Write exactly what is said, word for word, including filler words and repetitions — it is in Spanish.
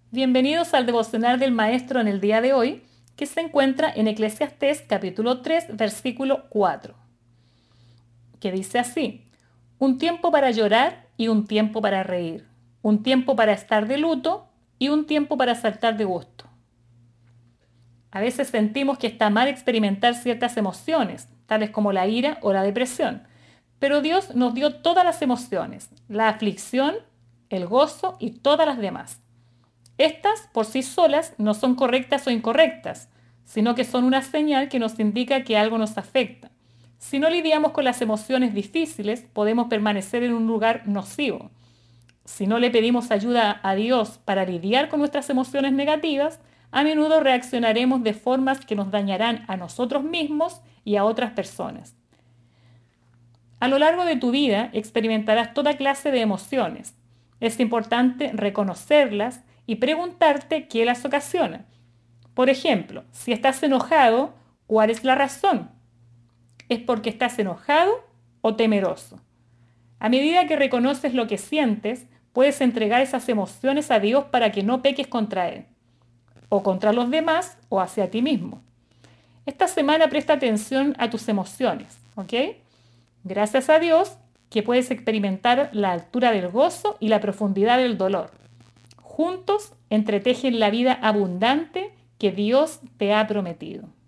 Bienvenidos al devocional del Maestro en el día de hoy, que se encuentra en Eclesiastés capítulo tres, versículo cuatro, que dice así: un tiempo para llorar y un tiempo para reír, un tiempo para estar de luto y un tiempo para saltar de gusto. A veces sentimos que está mal experimentar ciertas emociones, tales como la ira o la depresión, pero Dios nos dio todas las emociones, la aflicción, el gozo y todas las demás. Estas, por sí solas, no son correctas o incorrectas, sino que son una señal que nos indica que algo nos afecta. Si no lidiamos con las emociones difíciles, podemos permanecer en un lugar nocivo. Si no le pedimos ayuda a Dios para lidiar con nuestras emociones negativas, a menudo reaccionaremos de formas que nos dañarán a nosotros mismos y a otras personas. A lo largo de tu vida experimentarás toda clase de emociones. Es importante reconocerlas y preguntarte qué las ocasiona. Por ejemplo, si estás enojado, ¿cuál es la razón? ¿Es porque estás enojado o temeroso? A medida que reconoces lo que sientes, puedes entregar esas emociones a Dios para que no peques contra Él, o contra los demás, o hacia ti mismo. Esta semana presta atención a tus emociones, ¿ok? Gracias a Dios que puedes experimentar la altura del gozo y la profundidad del dolor. Juntos entretejen la vida abundante que Dios te ha prometido.